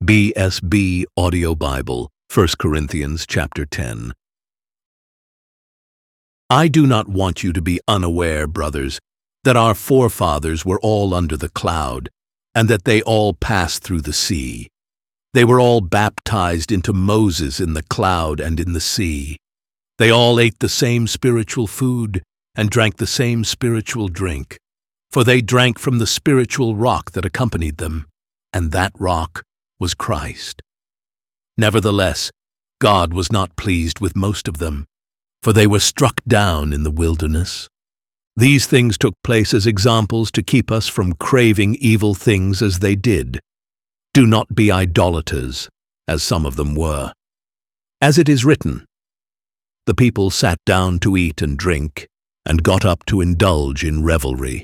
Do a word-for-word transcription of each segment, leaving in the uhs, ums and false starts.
B S B Audio Bible, First Corinthians chapter ten. I do not want you to be unaware, brothers, that our forefathers were all under the cloud, and that they all passed through the sea. They were all baptized into Moses in the cloud and in the sea. They all ate the same spiritual food and drank the same spiritual drink, for they drank from the spiritual rock that accompanied them, and that rock was Christ. Nevertheless, God was not pleased with most of them, for they were struck down in the wilderness. These things took place as examples to keep us from craving evil things as they did. Do not be idolaters, as some of them were. As it is written, the people sat down to eat and drink, and got up to indulge in revelry.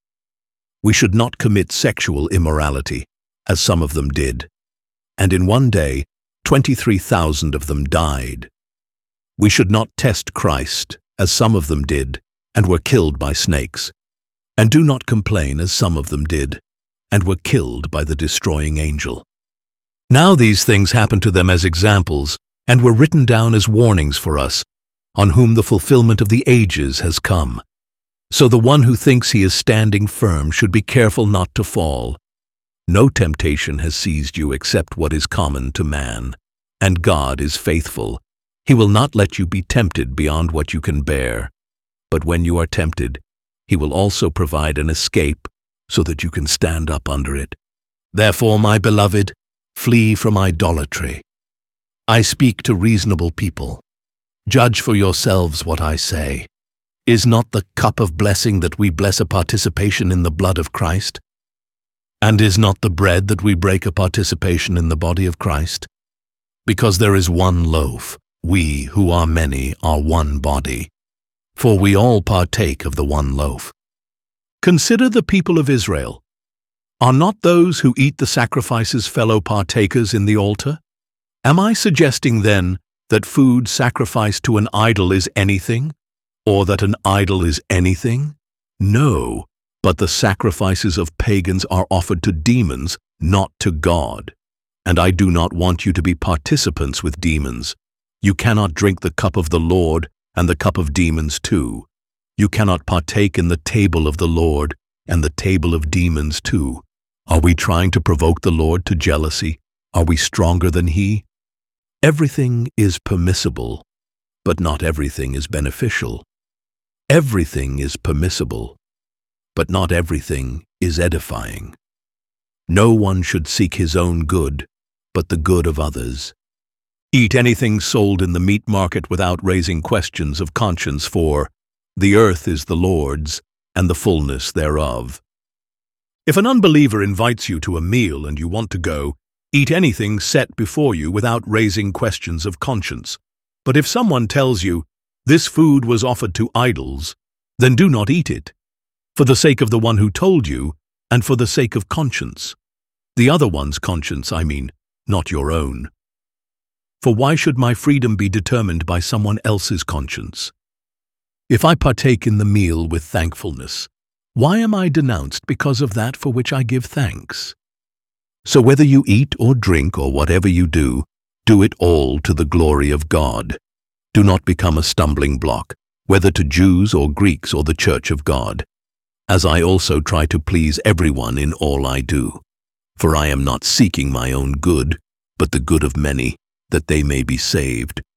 We should not commit sexual immorality, as some of them did, and in one day twenty-three thousand of them died. We should not test Christ, as some of them did, and were killed by snakes, and do not complain, as some of them did, and were killed by the destroying angel. Now these things happened to them as examples, and were written down as warnings for us, on whom the fulfillment of the ages has come. So the one who thinks he is standing firm should be careful not to fall. No temptation has seized you except what is common to man, and God is faithful. He will not let you be tempted beyond what you can bear. But when you are tempted, he will also provide an escape so that you can stand up under it. Therefore, my beloved, flee from idolatry. I speak to reasonable people. Judge for yourselves what I say. Is not the cup of blessing that we bless a participation in the blood of Christ? And is not the bread that we break a participation in the body of Christ? Because there is one loaf, we who are many are one body, for we all partake of the one loaf. Consider the people of Israel. Are not those who eat the sacrifices fellow partakers in the altar? Am I suggesting then that food sacrificed to an idol is anything, or that an idol is anything? No, but the sacrifices of pagans are offered to demons, not to God. And I do not want you to be participants with demons. You cannot drink the cup of the Lord and the cup of demons too. You cannot partake in the table of the Lord and the table of demons too. Are we trying to provoke the Lord to jealousy? Are we stronger than he? Everything is permissible, but not everything is beneficial. Everything is permissible, but not everything is edifying. No one should seek his own good, but the good of others. Eat anything sold in the meat market without raising questions of conscience, for the earth is the Lord's, and the fullness thereof. If an unbeliever invites you to a meal and you want to go, eat anything set before you without raising questions of conscience. But if someone tells you, this food was offered to idols, then do not eat it, for the sake of the one who told you, and for the sake of conscience. The other one's conscience, I mean, not your own. For why should my freedom be determined by someone else's conscience? If I partake in the meal with thankfulness, why am I denounced because of that for which I give thanks? So whether you eat or drink or whatever you do, do it all to the glory of God. Do not become a stumbling block, whether to Jews or Greeks or the church of God, as I also try to please everyone in all I do. For I am not seeking my own good, but the good of many, that they may be saved.